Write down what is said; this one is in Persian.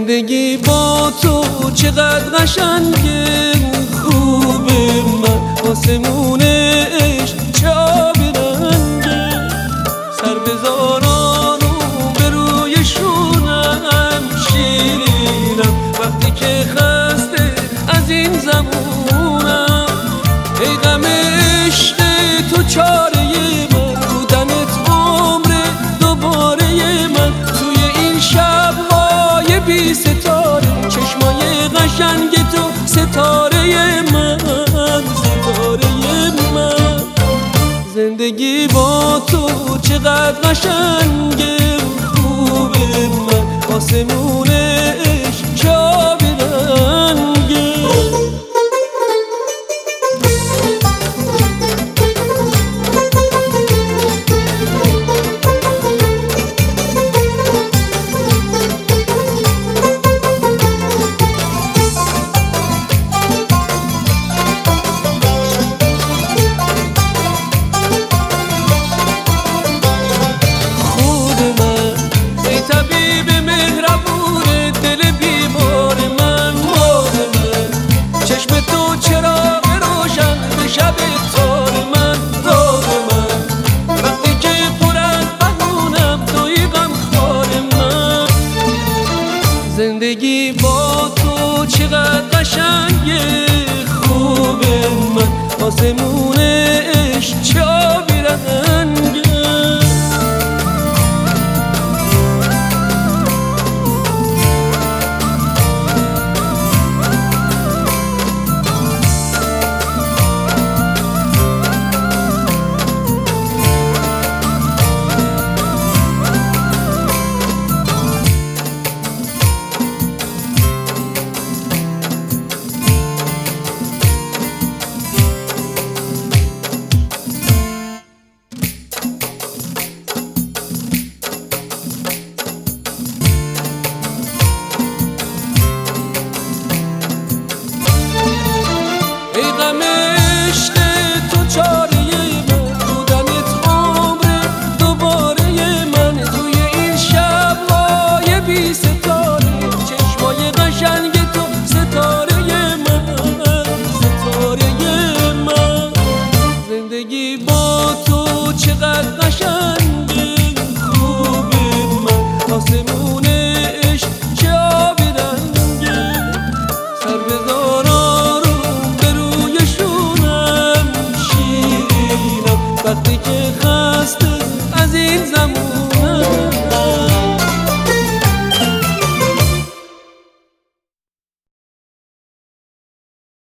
زندگی با تو چقدر قشنگه، خوبه من آسمون عشق چه آبی رنگه. سر بذاران و به روی شونم شیرینم وقتی که خسته از این زمونم. ای غم عشق تو چاره من، بودنت عمر دوباره من. توی این شب‌های بی ستاره، چشمای قشنگ تو ستاره من، ستاره من. زندگی با تو چقدر قشنگه، خوبه من آسمون عشق چه آبی رنگه. شب تار من داغ من، وقتی که پر از بهونم توی غم خوار من. زندگی با تو چقدر قشنگه، خوبه من آسمون عشق چه آبی رنگه.